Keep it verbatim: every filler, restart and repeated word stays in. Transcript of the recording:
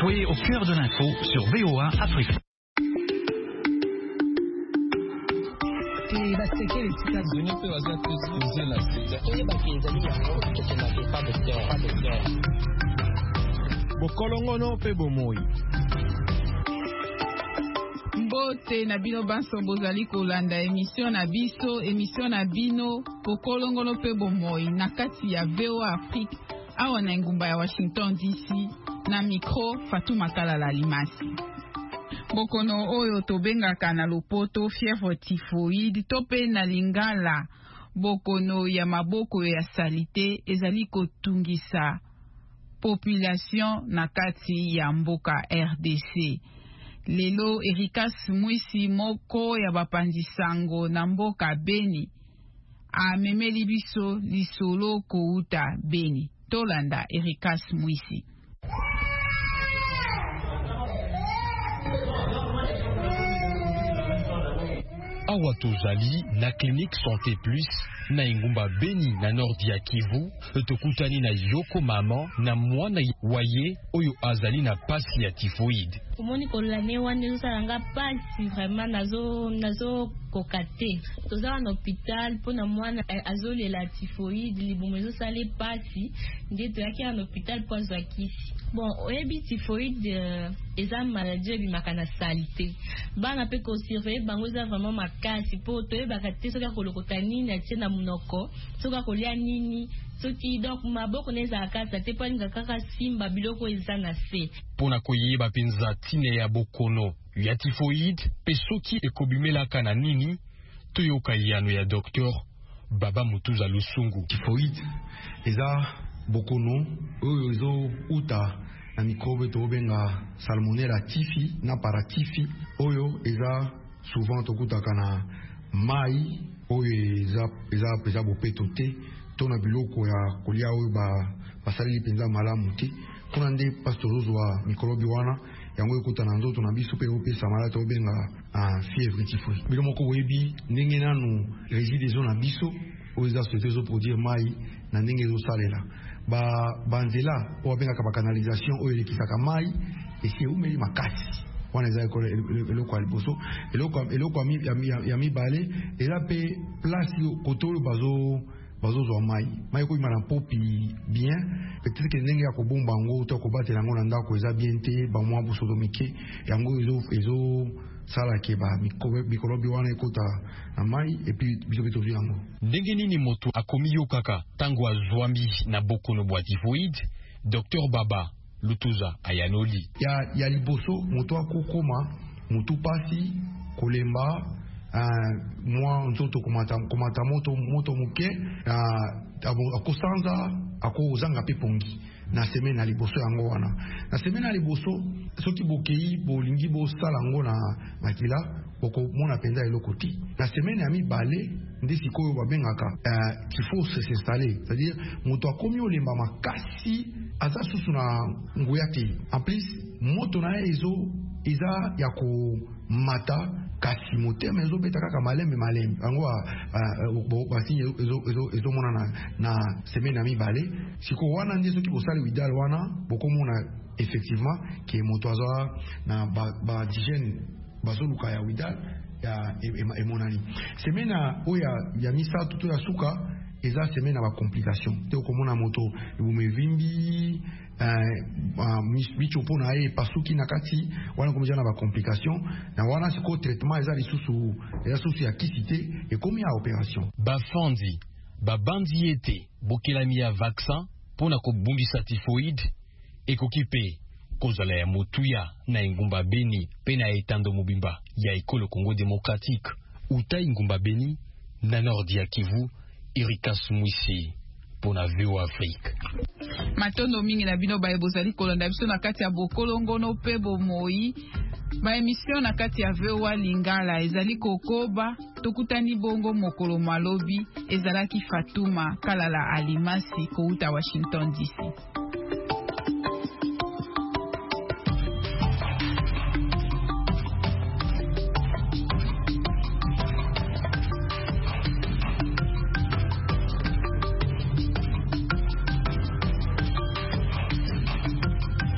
Soyez au cœur de l'info sur V O A Afrique. Bokolongono pe bomoi. Mbote na bino banso bozali kolanda émission na biso émission na bino Bokolongono pe bomoi na kati ya V O A Afrique awa na ngumba ya Washington D C na micro Fatuma Kalala Limasi. Bokono oyo tobengaka na lopoto fièvre typhoïde to pe na lingala bokono ya maboko ya salite ezali kotungisa population na kati ya mboka R D C. Lelo Erikas Mwisi moko ya bapandisango na mboka Beni amemeli biso lisolo kouta Beni. Tolanda Erikas Mwisi. Awa tozali na clinique Santé Plus na ingumba Beni na nordi ya Kivu tokutani na Yoko mama na mwana waye oyo azali na pasi ya typhoïde. Komoni kolane wane nzalanga pasi vraiment nazo nazo kokate. Toza na hôpital pona mwana azole la typhoïde libumezo sale pasi ndito yake na hôpital po azakisi. Bon, oyebi typhoïde euh, eza maladie bi makana salité. Bana pe ko surveiller bango za vraiment makasi po toyeba kate soka kolokota nini atie na munoko, soka kolia nini. Soki donc maboko neza akasa te pa ninga kaka simba biloko eza na se. Pona koyeba penza tine ya bokono ya typhoïde pe soki ekobimela kana nini toyoka yano ya docteur Baba Mutuza Lusungu. Typhoïde eza bokono oyo ezo uta na microbe to benga Salmonella typhi na paratifi oyo eza souvent tokutaka na mai oyo eza eza eza bopeto te tona biloko ya kolia oyo ba basali penza malamu te kuna nde pastorozo wa microbe wana yango ekuta na nzoto na biso pe opesa malade to benga a fièvre typhoïde bilo moko webi ndenge nanu régime des na biso oyo za société zo produire mai na ndenge zo salela ba banzela o benga ka canalisation oyo lekisaka mai esi umeli makasi wana za ko eloko aliboso eloko eloko ya mibale ela pe place kotolo bazo bazo zo mai mai ko imana popi bien peut-être que ndenge ya kobomba ngo to ko batela ngo na ndako eza bien te ba mwa busodomike yango ezo ezo sala ke ba mikorobi wana ekota na mai et puis biso beto yango ndenge nini moto akomiyo kaka tango azwambi na bokono bwa typhoïde. Docteur Baba Lutuza Ayanoli ya ya liboso moto akokoma moto pasi kolemba Uh, moi nzoto komata komata moto moto muke uh, akosanza akozanga pe pongi na semaine na liboso yango wana na semaine na liboso soki bokei bolingi bo sala ngo na makila boko mona penza eloko ti na semaine ya mibale ndi sikoyo babengaka uh, qu'il faut s'installer, c'est-à-dire moto akomi olemba makasi aza susu na nguya te en plus moto na ezo iza ya ko mata kasi motema ezo beta kaka malembe malembe yango basi ezo ezo ezo mona na na semaine ya mibale siko wana ndi soki bosali widal wana bokomona effectivement ke moto aza na ba, ba digène bazoluka ya widal ya emonani semaine oya ya misato to ya suka eza semaine ba complication te okomona moto ebumevimbi bicho pona e pasuki na kati wana komija na ba complication na wana siko traitement eza lisusu eza susu ya kisite e komi ya opération bafandi babandi ete bokelami ya vaccin pona kobumbisa typhoïde ekokipe kozala ya motuya na ingumba Beni pena etando mobimba ya ekolo Congo démocratique uta ingumba Beni na nordi ya Kivu. Erikas Mwisi pona V O A Afrique. Matondo mingi na bino baye bozali kolanda biso na kati ya bokolongono pe bomoi ba emission na kati ya V O A Lingala ezali kokoba tokutani bongo mokolo malobi ezalaki Fatuma Kalala Alimasi kouta Washington D C.